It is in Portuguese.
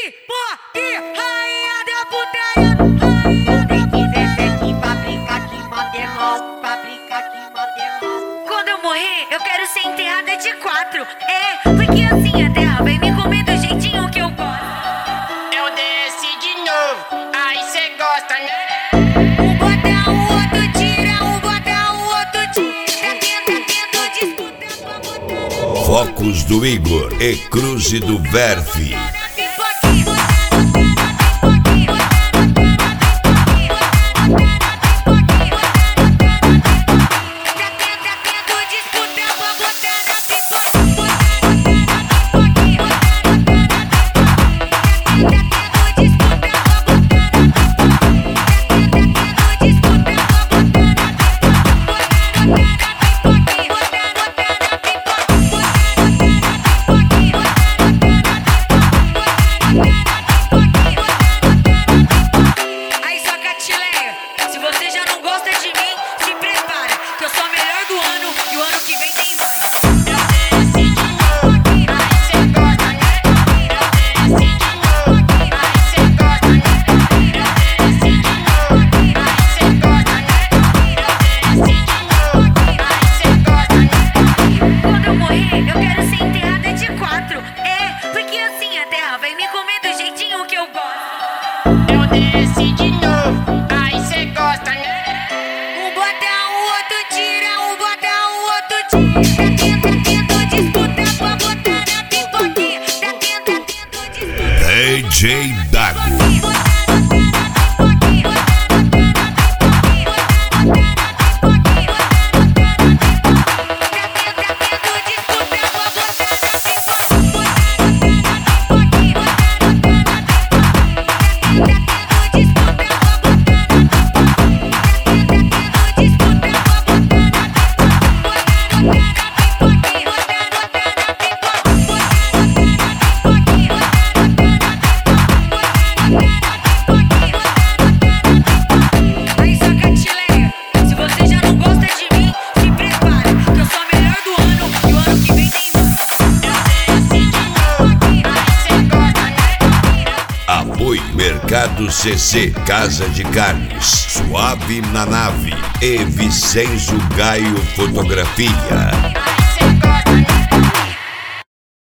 Pipoque, rainha da putaria. Tem que descer aqui pra brincar que modelão, pra brincar que modelão. Quando eu morrer, eu quero ser enterrada de 4. É, porque assim a terra vai me comer do jeitinho que eu gosto. Eu desci de novo, aí cê gosta, né? Um bota, o outro tira, um bota, o outro tira. Tá tendo disputa pra botar. Focos do Igor e Cruze do Verve. Se você já não gosta de mim, se prepara, que eu sou a melhor do ano e o ano que vem tem mais. Eu desci de novo, aí cê gosta, né? Eu desci de novo, aí cê gosta, né? Eu desci de novo, aí cê gosta, né? Eu desci de novo, aí cê gosta, né? Quando eu morrer, eu quero ser enterrada de 4. É, porque assim a terra vai me comer do jeitinho que eu gosto. Eu desci de novo, aí cê gosta, né? Um bota, o outro tira, um bota, o outro tira. Tá tendo disputa pra botar na pipoquinha. Tá tendo disputa. DJ Dago. Aí só catileia, se você já não gosta de mim, se prepara, que eu sou a melhor do ano e o ano que vem tem mais. Eu desci de novo, aí cê gosta, né? Apoio Mercado CC, Casa de Carnes, Suave na Nave e Vicenzo Gaio Fotografia.